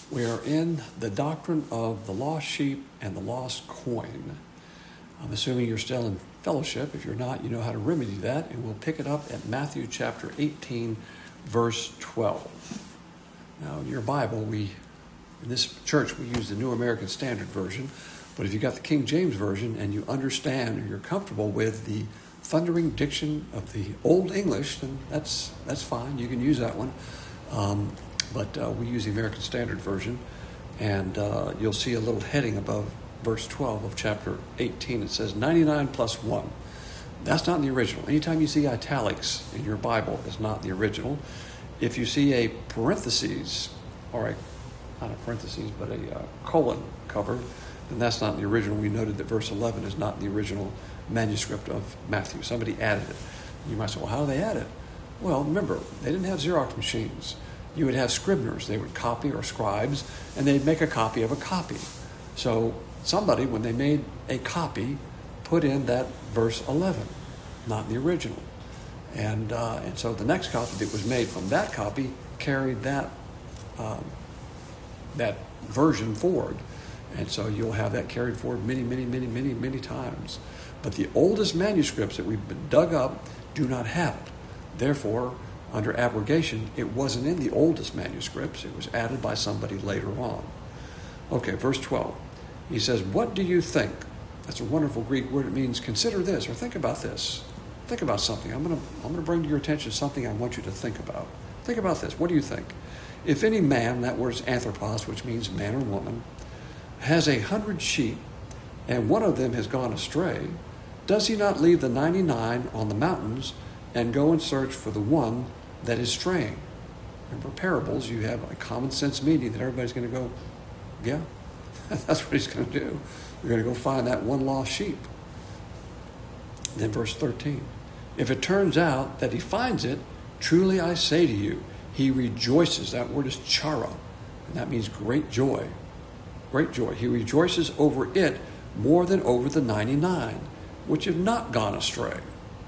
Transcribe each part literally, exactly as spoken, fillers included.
We are in the doctrine of the lost sheep and the lost coin. I'm assuming you're still in fellowship. If you're not, you know how to remedy that, and we'll pick it up at Matthew chapter eighteen, verse twelve. Now, in your Bible, we, in this church, we use the New American Standard Version, but if you got the King James Version and you understand or you're comfortable with the thundering diction of the Old English, then that's that's fine. You can use that one. Um, but uh, we use the American Standard Version, and uh, you'll see a little heading above verse twelve of chapter eighteen. It says ninety-nine plus one. That's not in the original. Anytime you see italics in your Bible, it's not the original. If you see a parentheses, or a, not a parentheses, but a uh, colon covered, then that's not in the original. We noted that verse eleven is not in the original manuscript of Matthew. Somebody added it. You might say, well, how do they add it? Well, remember, they didn't have Xerox machines. You would have scriveners. They would copy, or scribes, and they'd make a copy of a copy. So somebody, when they made a copy, put in that verse eleven, not in the original. And uh, and so the next copy that was made from that copy carried that um, that version forward. And so you'll have that carried forward many, many, many, many, many times. But the oldest manuscripts that we've been dug up do not have it. Therefore, under abrogation, it wasn't in the oldest manuscripts. It was added by somebody later on. Okay, verse twelve. He says, what do you think? That's a wonderful Greek word. It means consider this, or think about this. Think about something. I'm going to I'm going to bring to your attention something I want you to think about. Think about this. What do you think? If any man, that word is anthropos, which means man or woman, has a hundred sheep, and one of them has gone astray, does he not leave the ninety-nine on the mountains and go and search for the one that is straying? Remember, parables, you have a common sense meaning that everybody's going to go, yeah, that's what he's going to do. We're going to go find that one lost sheep. Then verse thirteen. If it turns out that he finds it, truly I say to you, he rejoices. That word is chara, and that means great joy. Great joy. He rejoices over it more than over the ninety-nine, which have not gone astray.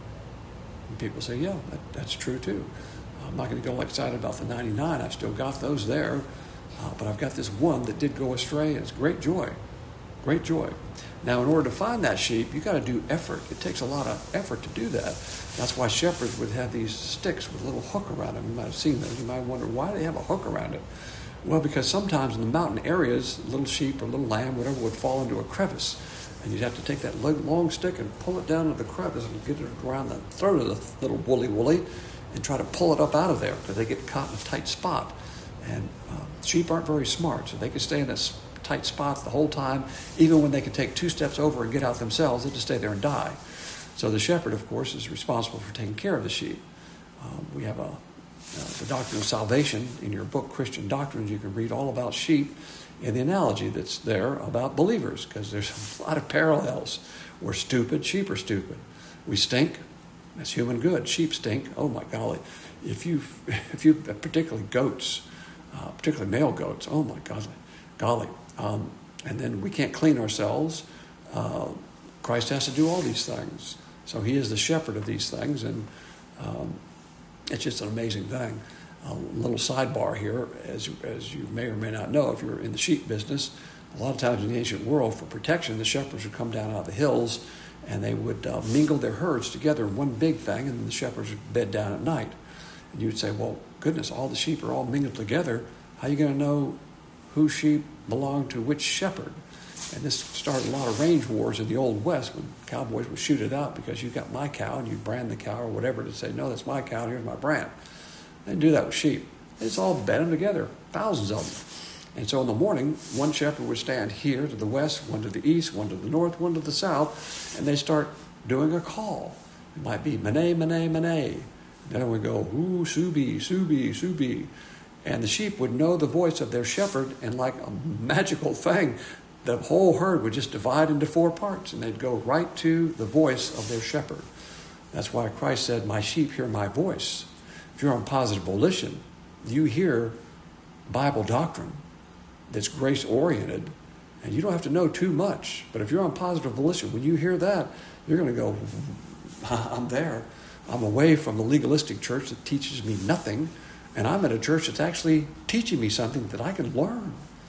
And people say, yeah, that, that's true too. I'm not going to go excited about the ninety-nine. I've still got those there. Uh, but I've got this one that did go astray, and it's great joy. Great joy. Now, in order to find that sheep, you've got to do effort. It takes a lot of effort to do that. That's why shepherds would have these sticks with a little hook around them. You might have seen those. You might wonder, why do they have a hook around it? Well, because sometimes in the mountain areas, little sheep or little lamb, whatever, would fall into a crevice. And you'd have to take that long stick and pull it down into the crevice and get it around the throat of the little woolly woolly and try to pull it up out of there because they get caught in a tight spot. And uh, sheep aren't very smart, so they can stay in this tight spot the whole time. Even when they can take two steps over and get out themselves, they just stay there and die. So the shepherd, of course, is responsible for taking care of the sheep. Um, we have a, uh, the doctrine of salvation in your book, Christian Doctrines. You can read all about sheep and the analogy that's there about believers, because there's a lot of parallels. We're stupid, sheep are stupid. We stink, that's human good. Sheep stink, oh my golly. If you, if you particularly goats, uh, particularly male goats, oh my golly, golly. Um, and then we can't clean ourselves. Uh, Christ has to do all these things. So he is the shepherd of these things, and um, it's just an amazing thing. A little sidebar here, as, as you may or may not know, if you're in the sheep business, a lot of times in the ancient world, for protection, the shepherds would come down out of the hills, and they would uh, mingle their herds together in one big thing, and then the shepherds would bed down at night. And you'd say, well, goodness, all the sheep are all mingled together. How are you going to know whose sheep belong to which shepherd? And this started a lot of range wars in the Old West when cowboys would shoot it out because you got my cow and you brand the cow or whatever to say, no, that's my cow, here's my brand. They didn't do that with sheep. They just all bed them together, thousands of them. And so in the morning, one shepherd would stand here to the west, one to the east, one to the north, one to the south, and they start doing a call. It might be, Mene, Mene, Mene. Then it would go, ooh, Subi, Subi, Subi. And the sheep would know the voice of their shepherd, and like a magical thing, the whole herd would just divide into four parts, and they'd go right to the voice of their shepherd. That's why Christ said, my sheep hear my voice. If you're on positive volition, you hear Bible doctrine that's grace-oriented, and you don't have to know too much. But if you're on positive volition, when you hear that, you're going to go, I'm there. I'm away from the legalistic church that teaches me nothing, and I'm at a church that's actually teaching me something that I can learn.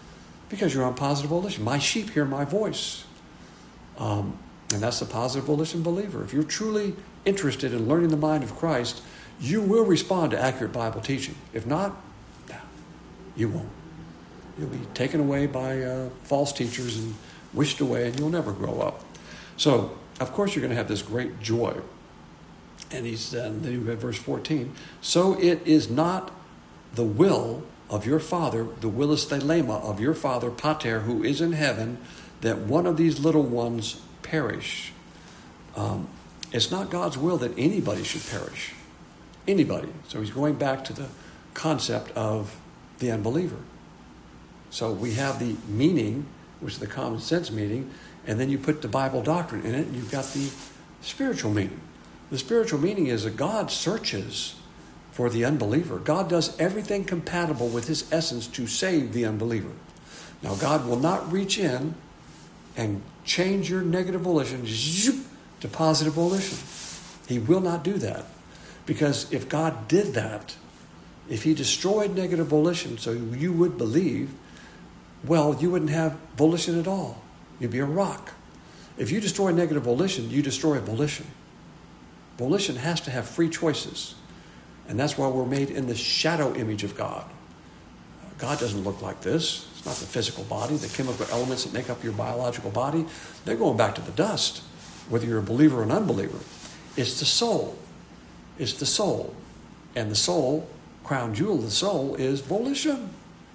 Because you're on positive volition. My sheep hear my voice. Um, and that's the positive volition believer. If you're truly interested in learning the mind of Christ, you will respond to accurate Bible teaching. If not, no, you won't. You'll be taken away by uh, false teachers and wished away, and you'll never grow up. So, of course, you're going to have this great joy. And he's uh, then you have verse fourteen. So it is not the will of your Father, the willus thelema of your Father, Pater, who is in heaven, that one of these little ones perish. Um, it's not God's will that anybody should perish. Anybody. So he's going back to the concept of the unbeliever. So we have the meaning, which is the common sense meaning, and then you put the Bible doctrine in it, and you've got the spiritual meaning. The spiritual meaning is that God searches for the unbeliever. God does everything compatible with his essence to save the unbeliever. Now, God will not reach in and change your negative volition zoop, to positive volition. He will not do that. Because if God did that, if he destroyed negative volition so you would believe, well, you wouldn't have volition at all. You'd be a rock. If you destroy negative volition, you destroy volition. Volition has to have free choices. And that's why we're made in the shadow image of God. God doesn't look like this. It's not the physical body, the chemical elements that make up your biological body. They're going back to the dust, whether you're a believer or an unbeliever. It's the soul. It's the soul. And the soul, crown jewel of the soul, is volition.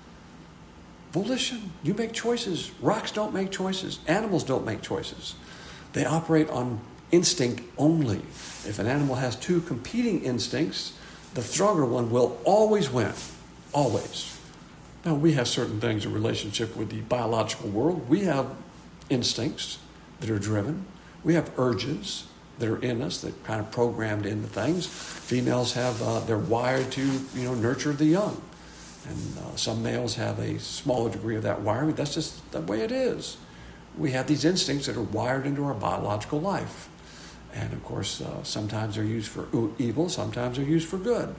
Volition. You make choices. Rocks don't make choices. Animals don't make choices. They operate on instinct only. If an animal has two competing instincts, the stronger one will always win. Always. Now, we have certain things in relationship with the biological world. We have instincts that are driven. We have urges that are in us that kind of programmed into things. Females have, uh, they're wired to, you know, nurture the young. And uh, some males have a smaller degree of that wiring. That's just the way it is. We have these instincts that are wired into our biological life. And of course, uh, sometimes they're used for evil, sometimes they're used for good.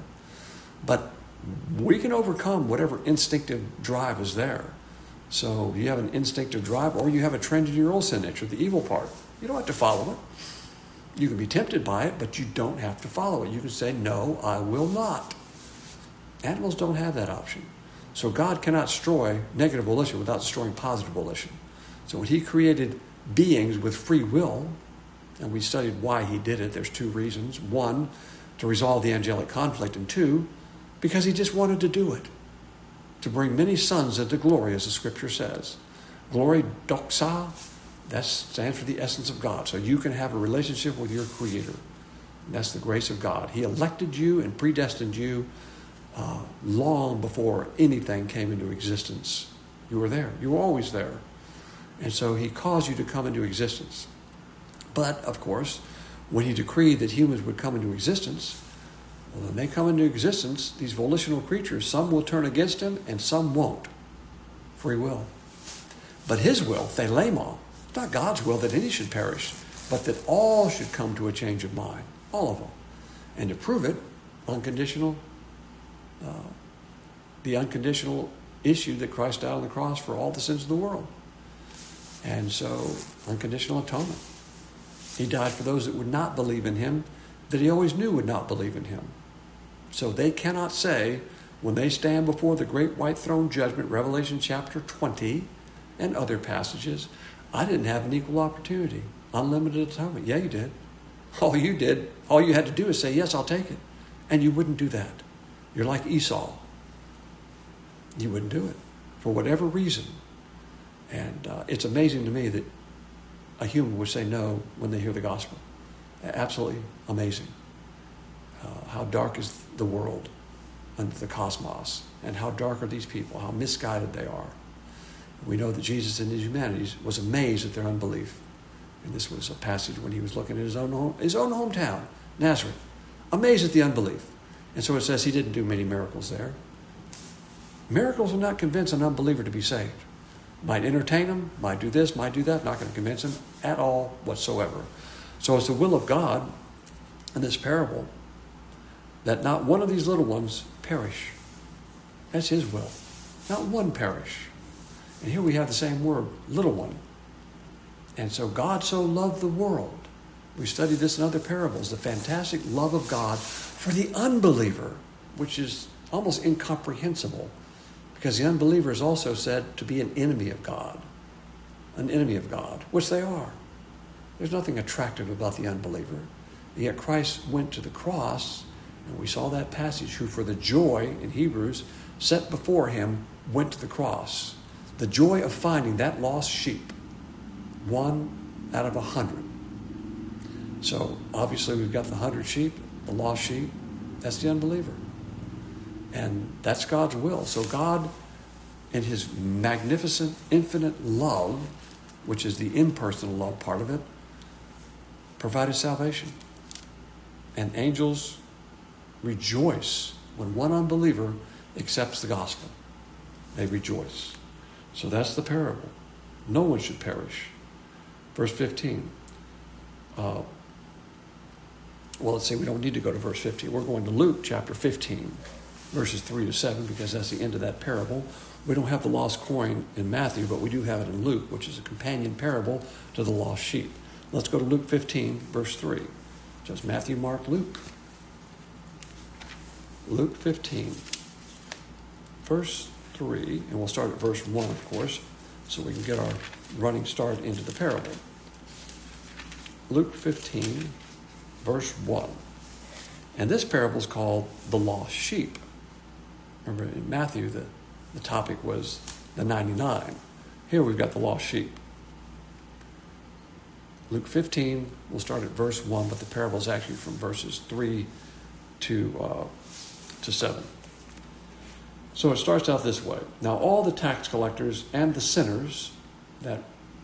But we can overcome whatever instinctive drive is there. So you have an instinctive drive, or you have a trend in your own sin nature, the evil part. You don't have to follow it. You can be tempted by it, but you don't have to follow it. You can say, no, I will not. Animals don't have that option. So God cannot destroy negative volition without destroying positive volition. So when he created beings with free will, and we studied why he did it, there's two reasons. One, to resolve the angelic conflict, and two, because he just wanted to do it. To bring many sons into glory, as the scripture says. Glory, doxa, that stands for the essence of God. So you can have a relationship with your Creator. And that's the grace of God. He elected you and predestined you uh, long before anything came into existence. You were there. You were always there. And so he caused you to come into existence. But, of course, when he decreed that humans would come into existence, well, when they come into existence, these volitional creatures, some will turn against him and some won't. Free will. But his will, thelema, it's not God's will that any should perish, but that all should come to a change of mind. All of them. And to prove it, unconditional, uh, the unconditional issue that Christ died on the cross for all the sins of the world. And so, unconditional atonement. He died for those that would not believe in him, that he always knew would not believe in him. So they cannot say, when they stand before the great white throne judgment, Revelation chapter twenty, and other passages, I didn't have an equal opportunity, unlimited atonement. Yeah, you did. All you did, all you had to do is say, yes, I'll take it. And you wouldn't do that. You're like Esau. You wouldn't do it for whatever reason. And uh, it's amazing to me that a human would say no when they hear the gospel. Absolutely amazing. Uh, how dark is the world under the cosmos, and how dark are these people, how misguided they are. We know that Jesus in his humanity was amazed at their unbelief. And this was a passage when he was looking at his own home, his own hometown, Nazareth, amazed at the unbelief. And so it says he didn't do many miracles there. Miracles will not convince an unbeliever to be saved. Might entertain him, might do this, might do that, not going to convince him at all whatsoever. So it's the will of God in this parable that not one of these little ones perish. That's his will. Not one perish. And here we have the same word, little one. And so God so loved the world. We studied this in other parables, the fantastic love of God for the unbeliever, which is almost incomprehensible, because the unbeliever is also said to be an enemy of God, an enemy of God, which they are. There's nothing attractive about the unbeliever. Yet Christ went to the cross, and we saw that passage, who for the joy, in Hebrews, set before him, went to the cross. The joy of finding that lost sheep, one out of a hundred. So obviously we've got the hundred sheep, the lost sheep, that's the unbeliever. And that's God's will. So God, in his magnificent, infinite love, which is the impersonal love part of it, provided salvation. And angels rejoice when one unbeliever accepts the gospel. They rejoice. So that's the parable. No one should perish. Verse fifteen. Uh, well, let's see, we don't need to go to verse fifteen. We're going to Luke chapter fifteen, verses three to seven, because that's the end of that parable. We don't have the lost coin in Matthew, but we do have it in Luke, which is a companion parable to the lost sheep. Let's go to Luke fifteen, verse three. Just Matthew, Mark, Luke. Luke fifteen, verse three, and we'll start at verse one, of course, so we can get our running start into the parable. Luke fifteen, verse one. And this parable is called the lost sheep. Remember, in Matthew, the, the topic was the ninety-nine. Here we've got the lost sheep. Luke fifteen, we'll start at verse one, but the parable is actually from verses three to, uh, to seven. So it starts out this way. Now all the tax collectors and the sinners, that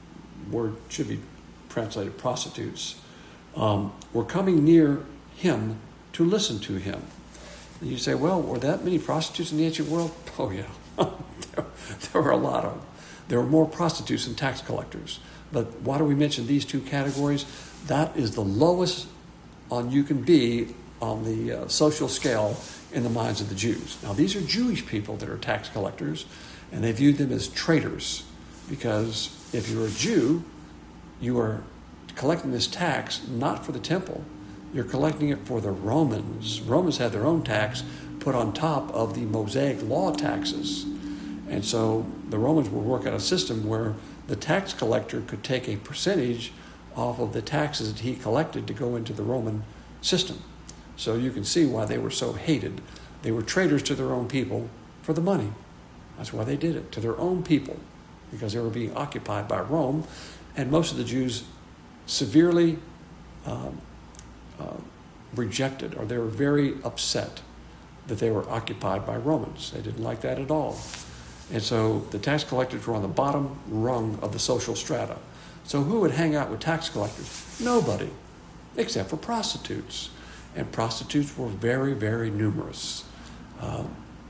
word should be translated prostitutes, um, were coming near him to listen to him. And you say, well, were that many prostitutes in the ancient world? Oh yeah, there, there were a lot of them. There were more prostitutes than tax collectors. But why do we mention these two categories? That is the lowest on you can be on the uh, social scale in the minds of the Jews. Now, these are Jewish people that are tax collectors, and they viewed them as traitors, because if you're a Jew, you are collecting this tax not for the temple. You're collecting it for the Romans. Romans had their own tax put on top of the Mosaic law taxes. And so the Romans would work out a system where the tax collector could take a percentage off of the taxes that he collected to go into the Roman system. So you can see why they were so hated. They were traitors to their own people for the money. That's why they did it, to their own people, because they were being occupied by Rome. And most of the Jews severely um, uh, rejected, or they were very upset that they were occupied by Romans. They didn't like that at all. And so the tax collectors were on the bottom rung of the social strata. So who would hang out with tax collectors? Nobody, except for prostitutes. And prostitutes were very, very numerous. Uh,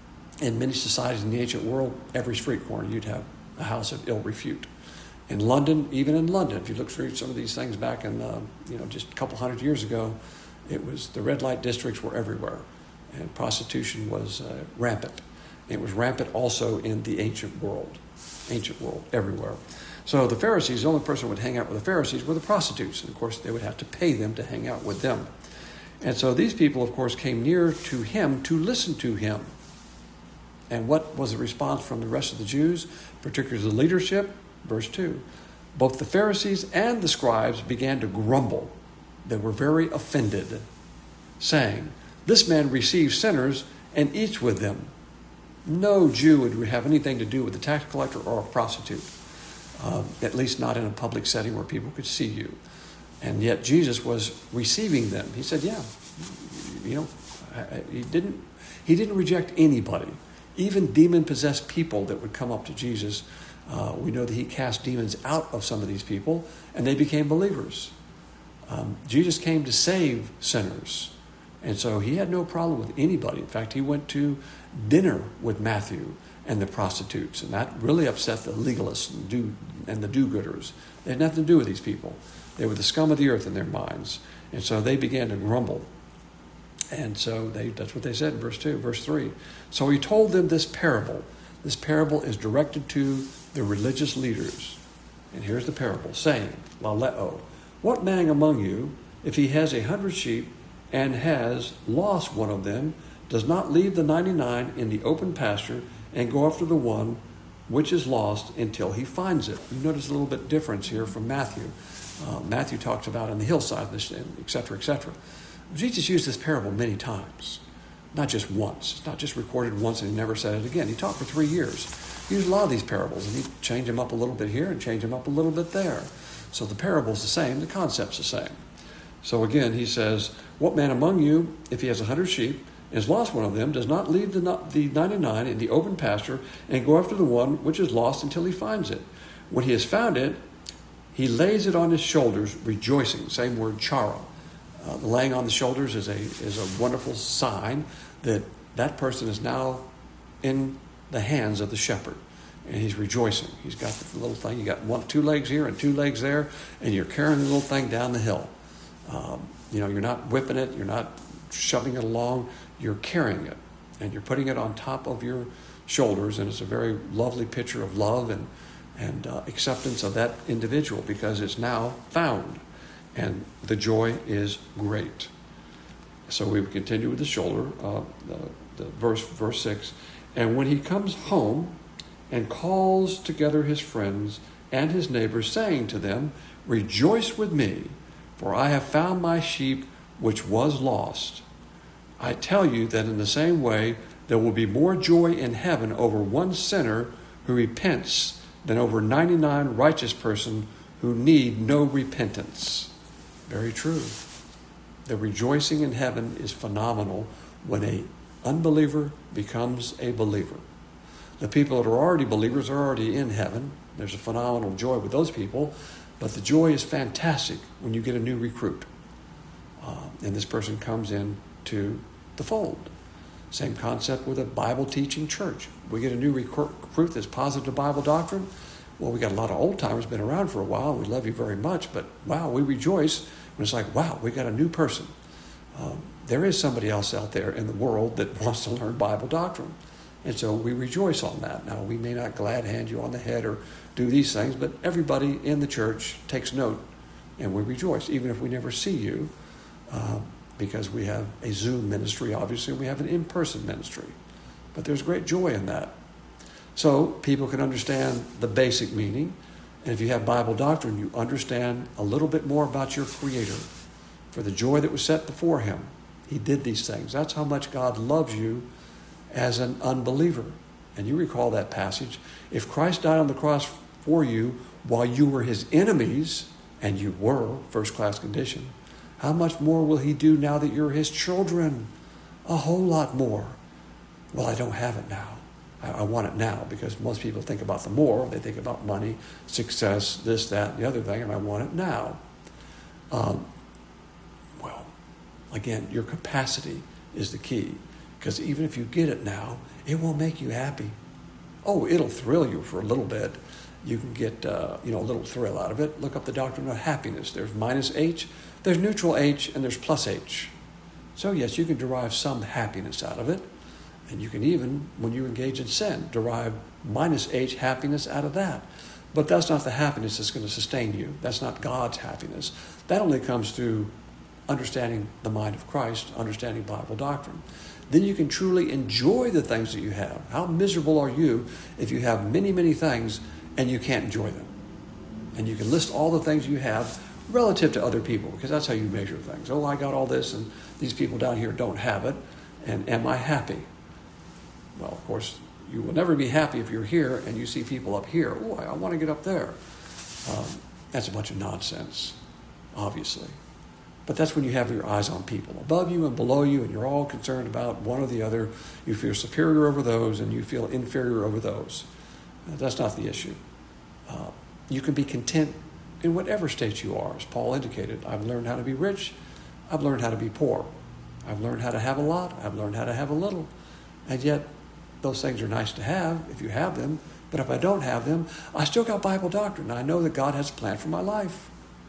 in many societies in the ancient world, every street corner you'd have a house of ill repute. In London, even in London, if you look through some of these things back in, uh, you know, just a couple hundred years ago, it was the red light districts were everywhere, and prostitution was uh, rampant. It was rampant also in the ancient world, ancient world, everywhere. So the Pharisees, the only person who would hang out with the Pharisees were the prostitutes. And of course, they would have to pay them to hang out with them. And so these people, of course, came near to him to listen to him. And what was the response from the rest of the Jews, particularly the leadership? Verse two. Both the Pharisees and the scribes began to grumble. They were very offended, saying, "This man receives sinners and eats with them." No Jew would have anything to do with a tax collector or a prostitute, uh, at least not in a public setting where people could see you. And yet Jesus was receiving them. He said, yeah, you know, he didn't, he didn't reject anybody. Even demon-possessed people that would come up to Jesus, uh, we know that he cast demons out of some of these people, and they became believers. Um, Jesus came to save sinners. And so he had no problem with anybody. In fact, he went to dinner with Matthew and the prostitutes, and that really upset the legalists and, do, and the do-gooders. They had nothing to do with these people. They were the scum of the earth in their minds. And so they began to grumble. And so they, that's what they said in verse two, verse three. So he told them this parable. This parable is directed to the religious leaders. And here's the parable, saying, laleo, what man among you, if he has a hundred sheep and has lost one of them, does not leave the ninety-nine in the open pasture and go after the one which is lost until he finds it? You notice a little bit difference here from Matthew. Uh, Matthew talks about on the hillside, et cetera, et cetera. Jesus used this parable many times, not just once. It's not just recorded once and he never said it again. He taught for three years. He used a lot of these parables, and he'd change them up a little bit here and change them up a little bit there. So the parable's the same, the concept's the same. So again, he says, what man among you, if he has a hundred sheep, and has lost one of them, does not leave the, the ninety-nine in the open pasture and go after the one which is lost until he finds it? When he has found it, he lays it on his shoulders, rejoicing. Same word, chara. Uh, the laying on the shoulders is a is a wonderful sign that that person is now in the hands of the shepherd, and he's rejoicing. He's got the little thing. You got one, two legs here and two legs there, and you're carrying the little thing down the hill. Um, you know, you're not whipping it. You're not shoving it along. You're carrying it, and you're putting it on top of your shoulders, and it's a very lovely picture of love and and uh, acceptance of that individual because it's now found, and the joy is great. So we continue with the shoulder, uh, the, the verse verse six, and when he comes home and calls together his friends and his neighbors, saying to them, rejoice with me, for I have found my sheep which was lost. I tell you that in the same way there will be more joy in heaven over one sinner who repents than over ninety-nine righteous person who need no repentance. Very true. The rejoicing in heaven is phenomenal when an unbeliever becomes a believer. The people that are already believers are already in heaven. There's a phenomenal joy with those people, but the joy is fantastic when you get a new recruit. Uh, and this person comes in to the fold. Same concept with a Bible teaching church. We get a new recruit that's positive Bible doctrine. Well, we got a lot of old timers been around for a while. We love you very much, but wow, we rejoice when it's like, wow, we got a new person. Um, there is somebody else out there in the world that wants to learn Bible doctrine. And so we rejoice on that. Now, we may not glad hand you on the head or do these things, but everybody in the church takes note, and we rejoice, even if we never see you. Uh, because we have a Zoom ministry, obviously, we have an in-person ministry. But there's great joy in that. So people can understand the basic meaning. And if you have Bible doctrine, you understand a little bit more about your Creator. For the joy that was set before him, he did these things. That's how much God loves you as an unbeliever. And you recall that passage. If Christ died on the cross for you while you were his enemies, and you were, first-class condition, how much more will he do now that you're his children? A whole lot more. Well, I don't have it now. I, I want it now because most people think about the more. They think about money, success, this, that, and the other thing, and I want it now. Um, well, again, your capacity is the key because even if you get it now, it won't make you happy. Oh, it'll thrill you for a little bit. You can get uh, you know, a little thrill out of it. Look up the doctrine of happiness. There's minus H, there's neutral H, and there's plus H. So yes, you can derive some happiness out of it. And you can even, when you engage in sin, derive minus H happiness out of that. But that's not the happiness that's going to sustain you. That's not God's happiness. That only comes through understanding the mind of Christ, understanding Bible doctrine. Then you can truly enjoy the things that you have. How miserable are you if you have many, many things and you can't enjoy them? And you can list all the things you have relative to other people, because that's how you measure things. Oh, I got all this, and these people down here don't have it, and am I happy? Well, of course, you will never be happy if you're here and you see people up here. Oh, I, I want to get up there. Um, that's a bunch of nonsense, obviously. But that's when you have your eyes on people above you and below you, and you're all concerned about one or the other. You feel superior over those, and you feel inferior over those. Uh, that's not the issue. Uh, you can be content in whatever state you are. As Paul indicated, I've learned how to be rich. I've learned how to be poor. I've learned how to have a lot. I've learned how to have a little. And yet, those things are nice to have if you have them. But if I don't have them, I still got Bible doctrine. I know that God has a plan for my life.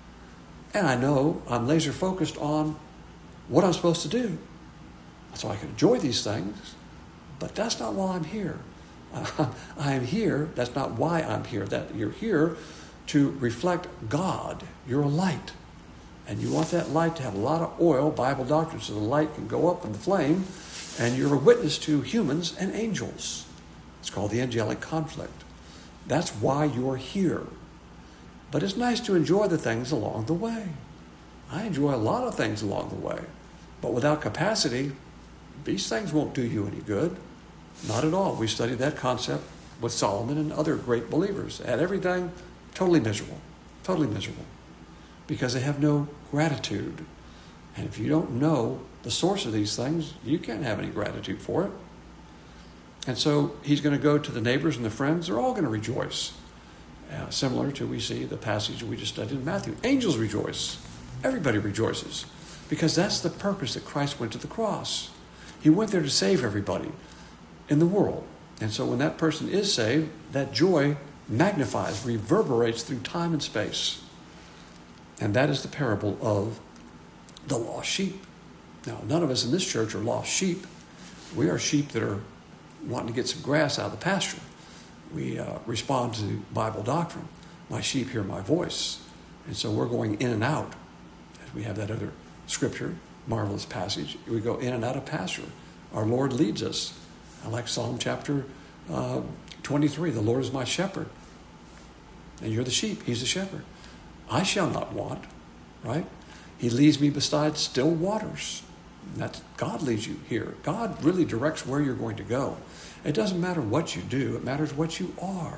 And I know I'm laser focused on what I'm supposed to do. So I can enjoy these things, but that's not while I'm here. Uh, I am here. That's not why I'm here. That you're here to reflect God. You're a light. And you want that light to have a lot of oil, Bible doctrine, so the light can go up in the flame, and you're a witness to humans and angels. It's called the angelic conflict. That's why you're here. But it's nice to enjoy the things along the way. I enjoy a lot of things along the way. But without capacity, these things won't do you any good. Not at all. We studied that concept with Solomon and other great believers. Had everything totally miserable. Totally miserable. Because they have no gratitude. And if you don't know the source of these things, you can't have any gratitude for it. And so he's going to go to the neighbors and the friends. They're all going to rejoice. Uh, similar to we see the passage we just studied in Matthew. Angels rejoice. Everybody rejoices. Because that's the purpose that Christ went to the cross. He went there to save everybody in the world. And so when that person is saved, that joy magnifies, reverberates through time and space. And that is the parable of the lost sheep. Now, none of us in this church are lost sheep. We are sheep that are wanting to get some grass out of the pasture. We uh, respond to Bible doctrine. My sheep hear my voice. And so we're going in and out. As we have that other scripture, marvelous passage. We go in and out of pasture. Our Lord leads us. I like Psalm chapter uh, twenty-three. The Lord is my shepherd. And you're the sheep. He's the shepherd. I shall not want, right? He leads me beside still waters. And that's, God leads you here. God really directs where you're going to go. It doesn't matter what you do. It matters what you are.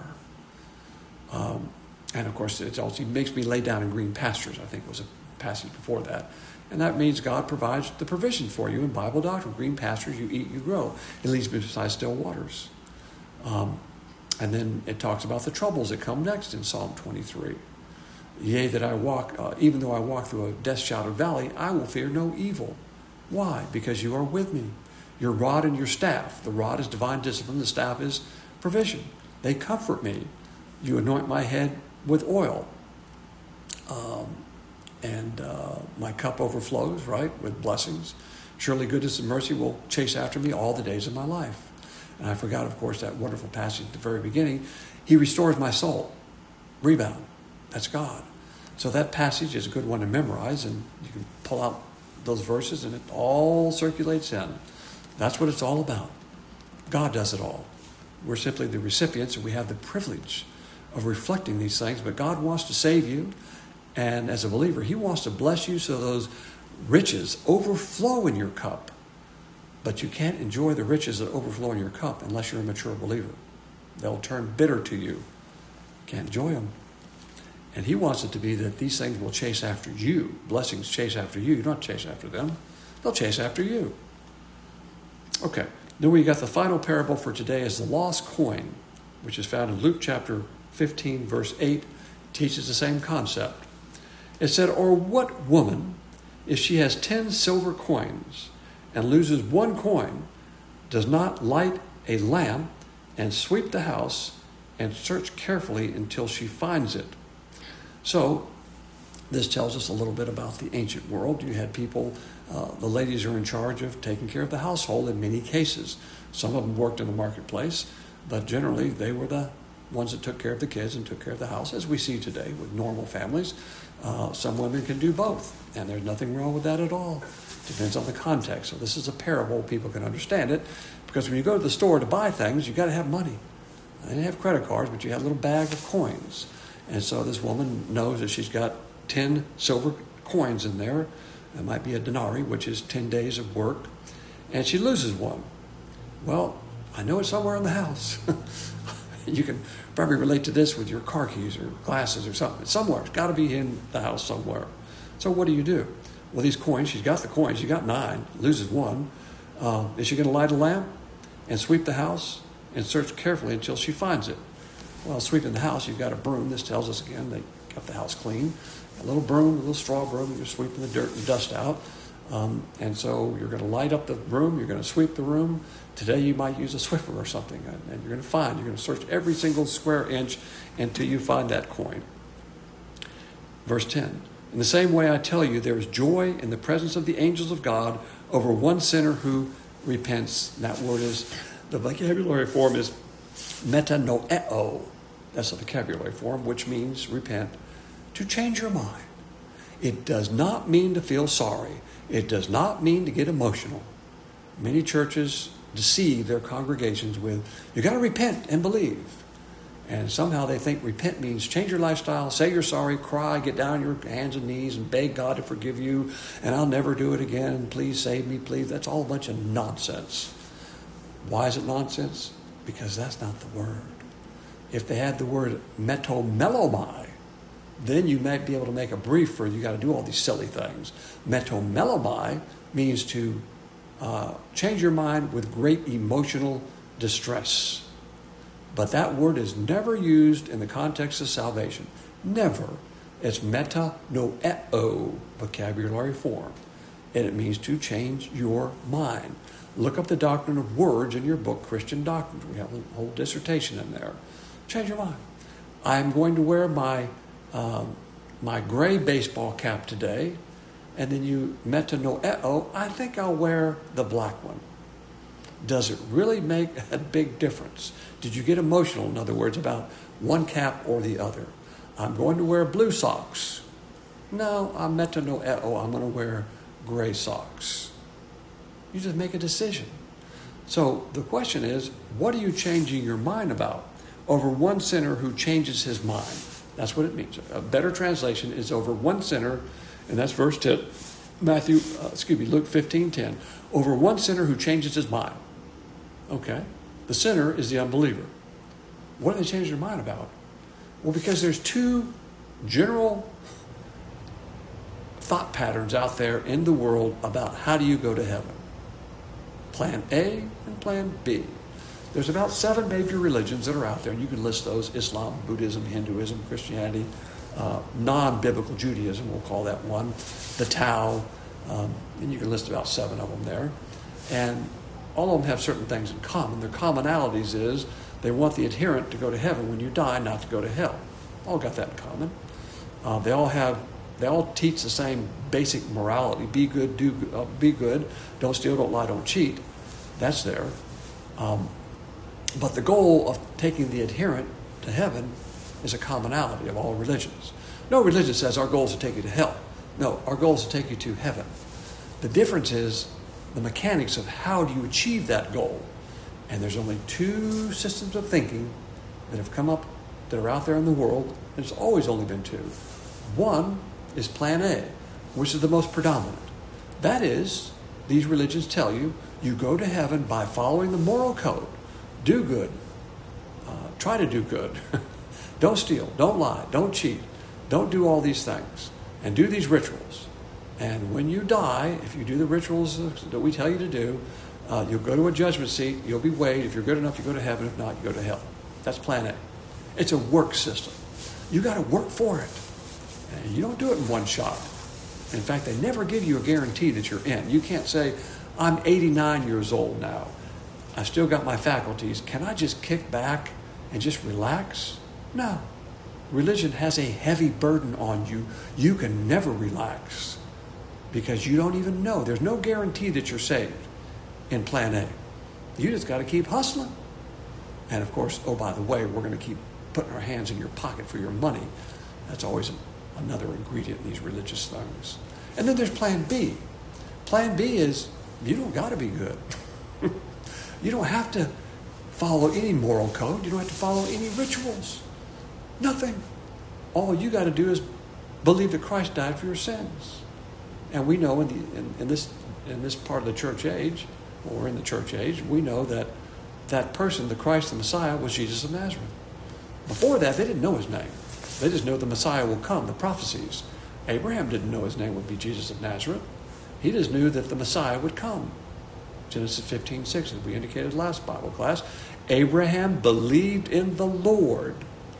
Um, and of course, it also makes me lay down in green pastures, I think was a passage before that. And that means God provides the provision for you in Bible doctrine. Green pastures, you eat, you grow. It leads me beside still waters. Um, and then it talks about the troubles that come next in Psalm twenty-three. Yea, that I walk, uh, even though I walk through a death-shadowed valley, I will fear no evil. Why? Because you are with me. Your rod and your staff. The rod is divine discipline. The staff is provision. They comfort me. You anoint my head with oil. Um, and uh, my cup overflows, right, with blessings. Surely goodness and mercy will chase after me all the days of my life. And I forgot, of course, that wonderful passage at the very beginning. He restores my soul. Rebound. That's God. So that passage is a good one to memorize, and you can pull out those verses and it all circulates in. That's what it's all about. God does it all. We're simply the recipients, and we have the privilege of reflecting these things, but God wants to save you, and as a believer, he wants to bless you so those riches overflow in your cup. But you can't enjoy the riches that overflow in your cup unless you're a mature believer. They'll turn bitter to you. You can't enjoy them. And he wants it to be that these things will chase after you. Blessings chase after you. You don't chase after them. They'll chase after you. Okay. Then we got the final parable for today is the lost coin, which is found in Luke chapter fifteen, verse eight. Teaches the same concept. It said, or what woman, if she has ten silver coins and loses one coin, does not light a lamp and sweep the house and search carefully until she finds it? So this tells us a little bit about the ancient world. You had people, uh, the ladies are in charge of taking care of the household in many cases. Some of them worked in the marketplace, but generally they were the ones that took care of the kids and took care of the house, as we see today with normal families. Uh, some women can do both, and there's nothing wrong with that at all. Depends on the context. So this is a parable. People can understand it, because when you go to the store to buy things, you got to have money. They didn't have credit cards, but you had a little bag of coins. And so this woman knows that she's got ten silver coins in there. It might be a denarii, which is ten days of work. And she loses one. Well, I know it's somewhere in the house. You can probably relate to this with your car keys or glasses or something. It's somewhere. It's got to be in the house somewhere. So what do you do? Well, these coins, she's got the coins. She got nine, loses one. Uh, is she going to light a lamp and sweep the house and search carefully until she finds it? Well, sweeping the house, you've got a broom. This tells us again they got the house clean. A little broom, a little straw broom, you're sweeping the dirt and dust out. Um, and so you're going to light up the room, you're going to sweep the room. Today you might use a Swiffer or something, and, and you're going to find, you're going to search every single square inch until you find that coin. Verse ten, in the same way I tell you, there is joy in the presence of the angels of God over one sinner who repents. And that word is, the vocabulary form is metanoeo, that's a vocabulary form, which means repent, to change your mind. It does not mean to feel sorry. It does not mean to get emotional. Many churches deceive their congregations with, you got to repent and believe. And somehow they think repent means change your lifestyle, say you're sorry, cry, get down on your hands and knees and beg God to forgive you, and I'll never do it again. Please save me, please. That's all a bunch of nonsense. Why is it nonsense? Because that's not the word. If they had the word metomelomai, then you might be able to make a brief for you got to do all these silly things. Metomelomai means to uh, change your mind with great emotional distress. But that word is never used in the context of salvation. Never. It's metanoeo, vocabulary form. And it means to change your mind. Look up the doctrine of words in your book, Christian Doctrines. We have a whole dissertation in there. Change your mind. I'm going to wear my um, my gray baseball cap today. And then you metanoeo, I think I'll wear the black one. Does it really make a big difference? Did you get emotional, in other words, about one cap or the other? I'm going to wear blue socks. No, I'm metanoeo, I'm going to wear gray socks. You just make a decision. So the question is, what are you changing your mind about? Over one sinner who changes his mind. That's what it means. A better translation is over one sinner, and that's verse ten, Matthew, uh, excuse me, Luke fifteen ten. Over one sinner who changes his mind. Okay. The sinner is the unbeliever. What do they change their mind about? Well, because there's two general thought patterns out there in the world about how do you go to heaven. Plan A and Plan B. There's about seven major religions that are out there, and you can list those: Islam, Buddhism, Hinduism, Christianity, uh, non-biblical Judaism, we'll call that one, the Tao, um, and you can list about seven of them there. And all of them have certain things in common. Their commonalities is they want the adherent to go to heaven when you die, not to go to hell. All got that in common. Uh, they all have, they all teach the same basic morality: be good, do uh, be good, don't steal, don't lie, don't cheat. That's there. Um, but the goal of taking the adherent to heaven is a commonality of all religions. No religion says our goal is to take you to hell. No, our goal is to take you to heaven. The difference is the mechanics of how do you achieve that goal. And there's only two systems of thinking that have come up that are out there in the world, and it's always only been two. One is Plan A, which is the most predominant. That is, these religions tell you, you go to heaven by following the moral code. Do good. Uh, try to do good. Don't steal. Don't lie. Don't cheat. Don't do all these things. And do these rituals. And when you die, if you do the rituals that we tell you to do, uh, you'll go to a judgment seat. You'll be weighed. If you're good enough, you go to heaven. If not, you go to hell. That's Plan A. It's a work system. You got to work for it. And you don't do it in one shot. In fact, they never give you a guarantee that you're in. You can't say, I'm eighty-nine years old now. I still got my faculties. Can I just kick back and just relax? No. Religion has a heavy burden on you. You can never relax because you don't even know. There's no guarantee that you're saved in Plan A. You just got to keep hustling. And of course, oh, by the way, we're going to keep putting our hands in your pocket for your money. That's always another ingredient in these religious things. And then there's Plan B. Plan B is you don't got to be good. You don't have to follow any moral code. You don't have to follow any rituals. Nothing. All you got to do is believe that Christ died for your sins. And we know in, the, in, in this in this part of the church age, or in the church age, we know that that person, the Christ, the Messiah, was Jesus of Nazareth. Before that, they didn't know his name. They just know the Messiah will come, the prophecies. Abraham didn't know his name would be Jesus of Nazareth. He just knew that the Messiah would come. Genesis fifteen six, as we indicated last Bible class. Abraham believed in the Lord.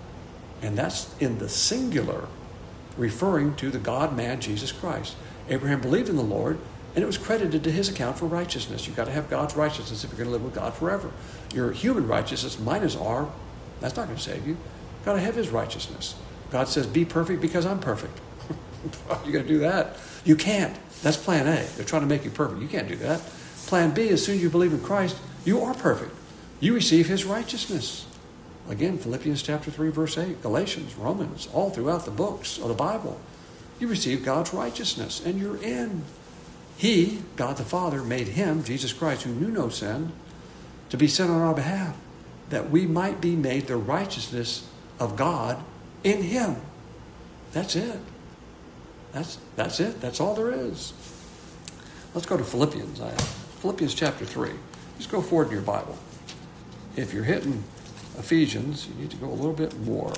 And that's in the singular, referring to the God-man, Jesus Christ. Abraham believed in the Lord, and it was credited to his account for righteousness. You've got to have God's righteousness if you're going to live with God forever. Your human righteousness, minus R, that's not going to save you. You've got to have his righteousness. God says, be perfect because I'm perfect. You're going to do that? You can't. That's Plan A. They're trying to make you perfect. You can't do that. Plan B, as soon as you believe in Christ, you are perfect. You receive his righteousness. Again, Philippians chapter three, verse eight, Galatians, Romans, all throughout the books of the Bible. You receive God's righteousness, and you're in. He, God the Father, made him, Jesus Christ, who knew no sin, to be sin on our behalf, that we might be made the righteousness of God in him. That's it. That's, that's it. That's all there is. Let's go to Philippians. Philippians chapter three. Just go forward in your Bible. If you're hitting Ephesians, you need to go a little bit more.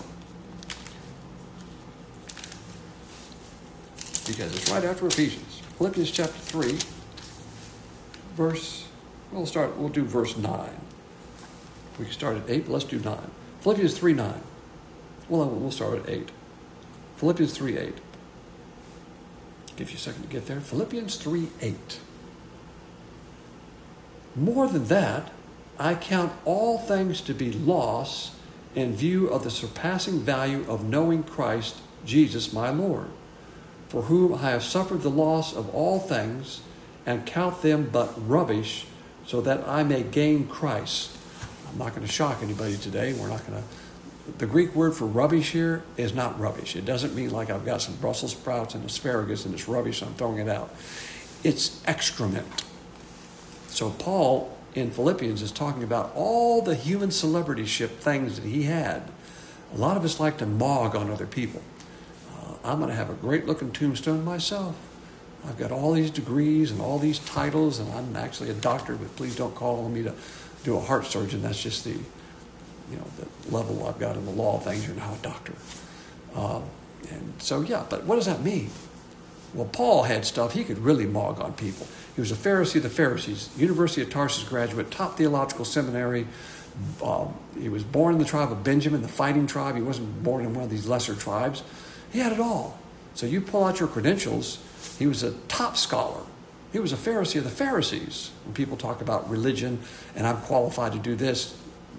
Because it's right after Ephesians. Philippians chapter three, verse, we'll start, we'll do verse nine. We can start at eight, but let's do nine. Philippians three, nine. Well, we'll start at eight. Philippians three, eight. Give you a second to get there. Philippians three, eight. More than that, I count all things to be loss in view of the surpassing value of knowing Christ Jesus my Lord, for whom I have suffered the loss of all things and count them but rubbish, so that I may gain Christ. I'm not going to shock anybody today. We're not going to. The Greek word for rubbish here is not rubbish. It doesn't mean like I've got some Brussels sprouts and asparagus and it's rubbish and I'm throwing it out. It's excrement. So Paul in Philippians is talking about all the human celebrityship things that he had. A lot of us like to mog on other people. Uh, I'm going to have a great looking tombstone myself. I've got all these degrees and all these titles, and I'm actually a doctor, but please don't call on me to do a heart surgeon. That's just the, you know, the level I've got in the law of things. You're now a doctor. Uh, and so, yeah, but what does that mean? Well, Paul had stuff he could really mog on people. He was a Pharisee of the Pharisees, University of Tarsus graduate, top theological seminary. Um, he was born in the tribe of Benjamin, the fighting tribe. He wasn't born in one of these lesser tribes. He had it all. So you pull out your credentials. He was a top scholar. He was a Pharisee of the Pharisees. When people talk about religion and I'm qualified to do this,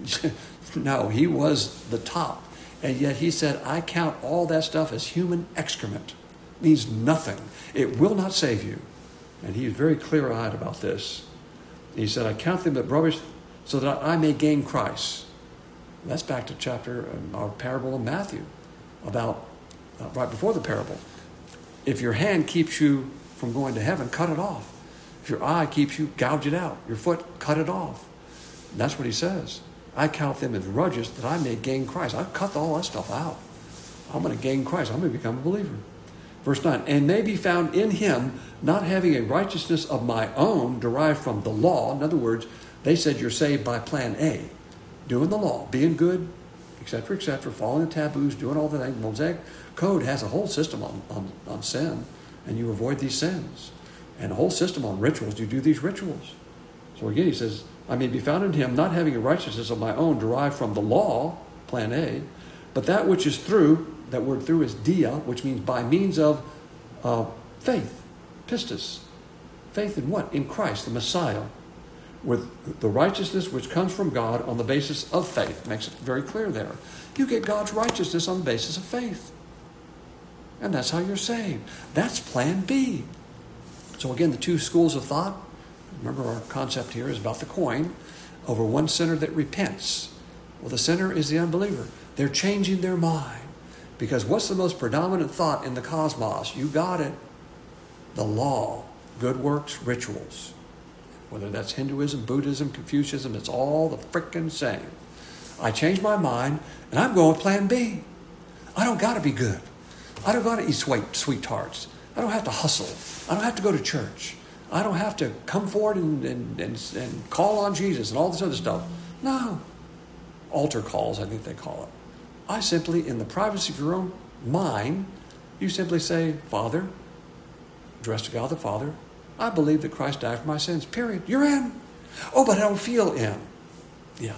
no, he was the top. And yet he said, I count all that stuff as human excrement. It means nothing. It will not save you. And he was very clear-eyed about this. He said, I count them but rubbish so that I may gain Christ. And that's back to chapter, uh, our parable of Matthew, about uh, right before the parable. If your hand keeps you from going to heaven, cut it off. If your eye keeps you, gouge it out. Your foot, cut it off. And that's what he says. I count them as rubbish that I may gain Christ. I cut all that stuff out. I'm going to gain Christ. I'm going to become a believer. Verse nine, and may be found in him, not having a righteousness of my own derived from the law. In other words, they said you're saved by plan A, doing the law, being good, et cetera, et cetera, following the taboos, doing all the things. Mosaic Code has a whole system on, on, on sin, and you avoid these sins. And a whole system on rituals. You do these rituals. So again, he says, I may be found in him, not having a righteousness of my own derived from the law, plan A, but that which is through, that word through is dia, which means by means of uh, faith, pistis. Faith in what? In Christ, the Messiah, with the righteousness which comes from God on the basis of faith. Makes it very clear there. You get God's righteousness on the basis of faith. And that's how you're saved. That's plan B. So again, the two schools of thought, remember our concept here is about the coin, over one sinner that repents. Well, the sinner is the unbeliever. They're changing their mind. Because what's the most predominant thought in the cosmos? You got it. The law, good works, rituals. Whether that's Hinduism, Buddhism, Confucianism, it's all the frickin' same. I changed my mind, and I'm going with plan B. I don't got to be good. I don't got to eat sweet, sweet tarts. I don't have to hustle. I don't have to go to church. I don't have to come forward and, and, and, and call on Jesus and all this other stuff. No. Altar calls, I think they call it. I simply, in the privacy of your own mind, you simply say, Father, address to God the Father, I believe that Christ died for my sins, period. You're in. Oh, but I don't feel in. Yeah.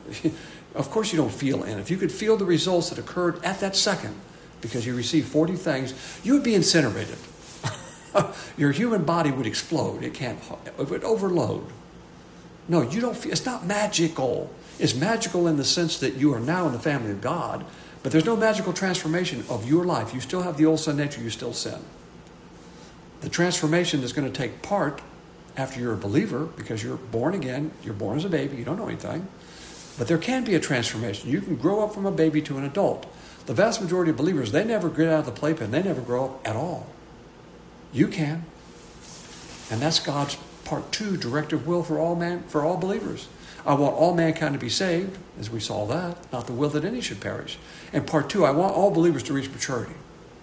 Of course you don't feel in. If you could feel the results that occurred at that second, because you received forty things, you would be incinerated. Your human body would explode. It can't, it would overload. No, you don't feel, it's not magical. It's magical in the sense that you are now in the family of God, but there's no magical transformation of your life. You still have the old sin nature, you still sin. The transformation that's going to take part after you're a believer, because you're born again, you're born as a baby, you don't know anything. But there can be a transformation. You can grow up from a baby to an adult. The vast majority of believers, they never get out of the playpen. They never grow up at all. You can. And that's God's part two, directive will for all man, for all believers. I want all mankind to be saved, as we saw that, not the will that any should perish. And part two, I want all believers to reach maturity.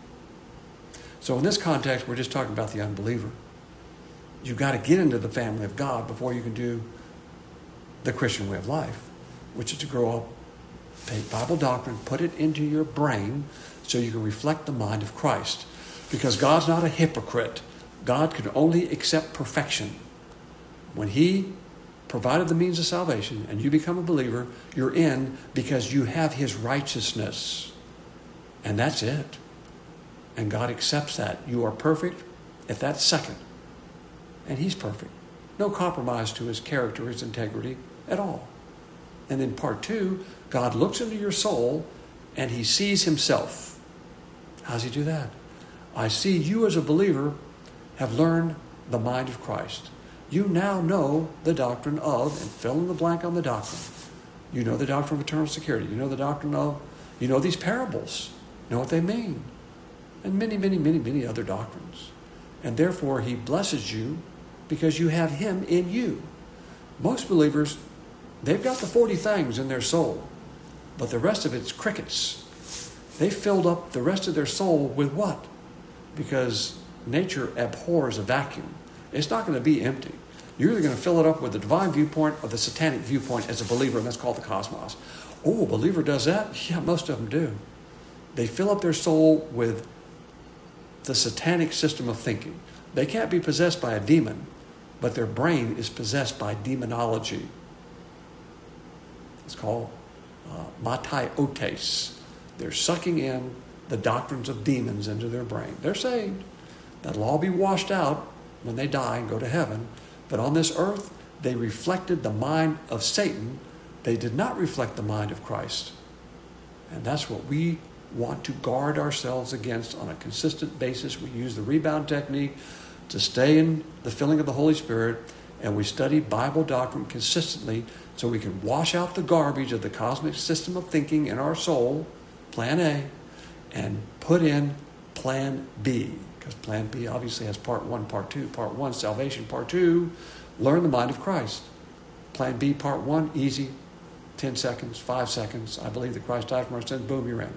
So in this context, we're just talking about the unbeliever. You've got to get into the family of God before you can do the Christian way of life, which is to grow up, take Bible doctrine, put it into your brain so you can reflect the mind of Christ. Because God's not a hypocrite. God can only accept perfection. When He provided the means of salvation and you become a believer, you're in because you have His righteousness. And that's it. And God accepts that. You are perfect at that second. And He's perfect. No compromise to His character, His integrity at all. And in part two, God looks into your soul and He sees Himself. How does He do that? I see you as a believer have learned the mind of Christ. You now know the doctrine of, and fill in the blank on the doctrine. You know the doctrine of eternal security. You know the doctrine of, you know these parables. You know what they mean. And many, many, many, many other doctrines. And therefore He blesses you because you have Him in you. Most believers, they've got the forty things in their soul, but the rest of it's crickets. They filled up the rest of their soul with what? Because nature abhors a vacuum. It's not going to be empty. You're either going to fill it up with the divine viewpoint or the satanic viewpoint as a believer, and that's called the cosmos. Oh, a believer does that? Yeah, most of them do. They fill up their soul with the satanic system of thinking. They can't be possessed by a demon, but their brain is possessed by demonology. It's called uh, matiotes. They're sucking in the doctrines of demons into their brain. They're saved. That'll all be washed out when they die and go to heaven. But on this earth, they reflected the mind of Satan. They did not reflect the mind of Christ. And that's what we want to guard ourselves against on a consistent basis. We use the rebound technique to stay in the filling of the Holy Spirit, and we study Bible doctrine consistently so we can wash out the garbage of the cosmic system of thinking in our soul, plan A, and put in plan B. Because plan B obviously has part one, part two. Part one, salvation. Part two, learn the mind of Christ. Plan B, part one, easy. Ten seconds, five seconds. I believe that Christ died for our sins. Boom, you're in.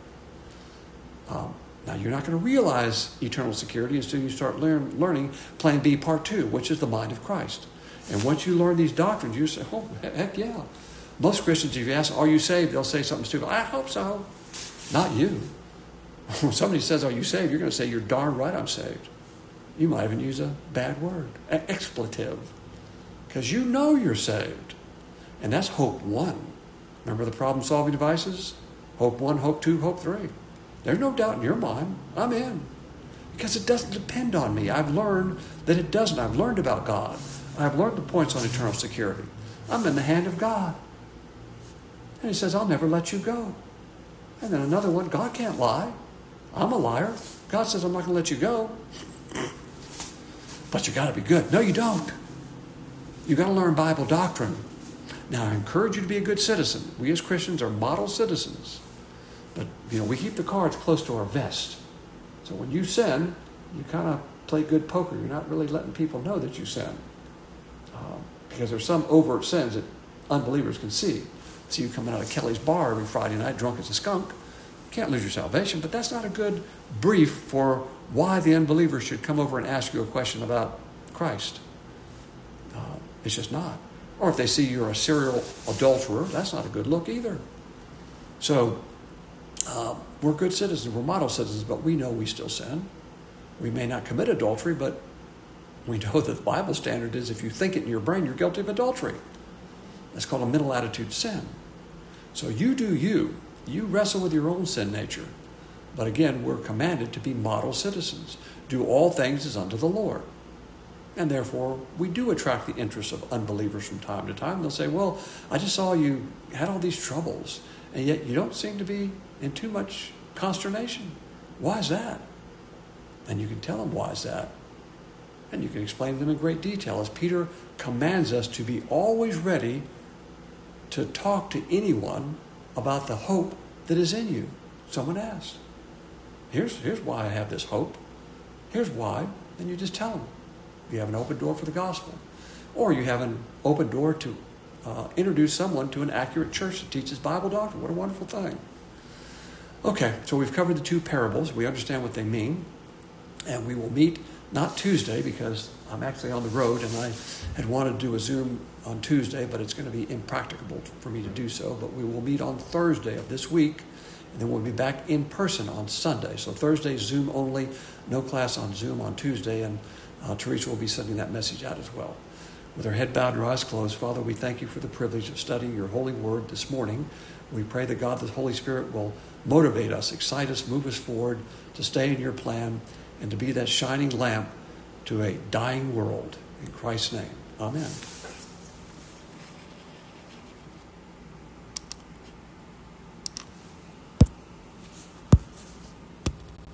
Um, now, you're not going to realize eternal security until you start learn, learning plan B, part two, which is the mind of Christ. And once you learn these doctrines, you say, oh, heck yeah. Most Christians, if you ask, are you saved? They'll say something stupid. I hope so. Not you. When somebody says, are you saved? You're going to say, you're darn right I'm saved. You might even use a bad word, an expletive, because you know you're saved. And that's hope one. Remember the problem-solving devices? Hope one, hope two, hope three. There's no doubt in your mind, I'm in. Because it doesn't depend on me. I've learned that it doesn't. I've learned about God. I've learned the points on eternal security. I'm in the hand of God. And He says, I'll never let you go. And then another one, God can't lie. I'm a liar. God says, I'm not going to let you go. But you got to be good. No, you don't. You got to learn Bible doctrine. Now, I encourage you to be a good citizen. We as Christians are model citizens. But, you know, we keep the cards close to our vest. So when you sin, you kind of play good poker. You're not really letting people know that you sin. Um, because there's some overt sins that unbelievers can see. See you coming out of Kelly's bar every Friday night drunk as a skunk. Can't lose your salvation, but that's not a good brief for why the unbeliever should come over and ask you a question about Christ. Uh, it's just not. Or if they see you're a serial adulterer, that's not a good look either. So uh, we're good citizens, we're model citizens, but we know we still sin. We may not commit adultery, but we know that the Bible standard is if you think it in your brain, you're guilty of adultery. That's called a mental attitude sin. So you do you. You wrestle with your own sin nature. But again, we're commanded to be model citizens. Do all things as unto the Lord. And therefore, we do attract the interest of unbelievers from time to time. They'll say, well, I just saw you had all these troubles, and yet you don't seem to be in too much consternation. Why is that? And you can tell them why is that. And you can explain to them in great detail, as Peter commands us to be always ready to talk to anyone about the hope that is in you? Someone asked. Here's, here's why I have this hope. Here's why. Then you just tell them. You have an open door for the gospel. Or you have an open door to uh, introduce someone to an accurate church that teaches Bible doctrine. What a wonderful thing. Okay, so we've covered the two parables. We understand what they mean. And we will meet, not Tuesday, because I'm actually on the road, and I had wanted to do a Zoom on Tuesday, but it's going to be impracticable for me to do so. But we will meet on Thursday of this week, and then we'll be back in person on Sunday. So Thursday, Zoom only, no class on Zoom on Tuesday, and uh, Teresa will be sending that message out as well. With our head bowed and our eyes closed, Father, we thank you for the privilege of studying your holy word this morning. We pray that God, the Holy Spirit, will motivate us, excite us, move us forward to stay in your plan and to be that shining lamp to a dying world. In Christ's name, amen.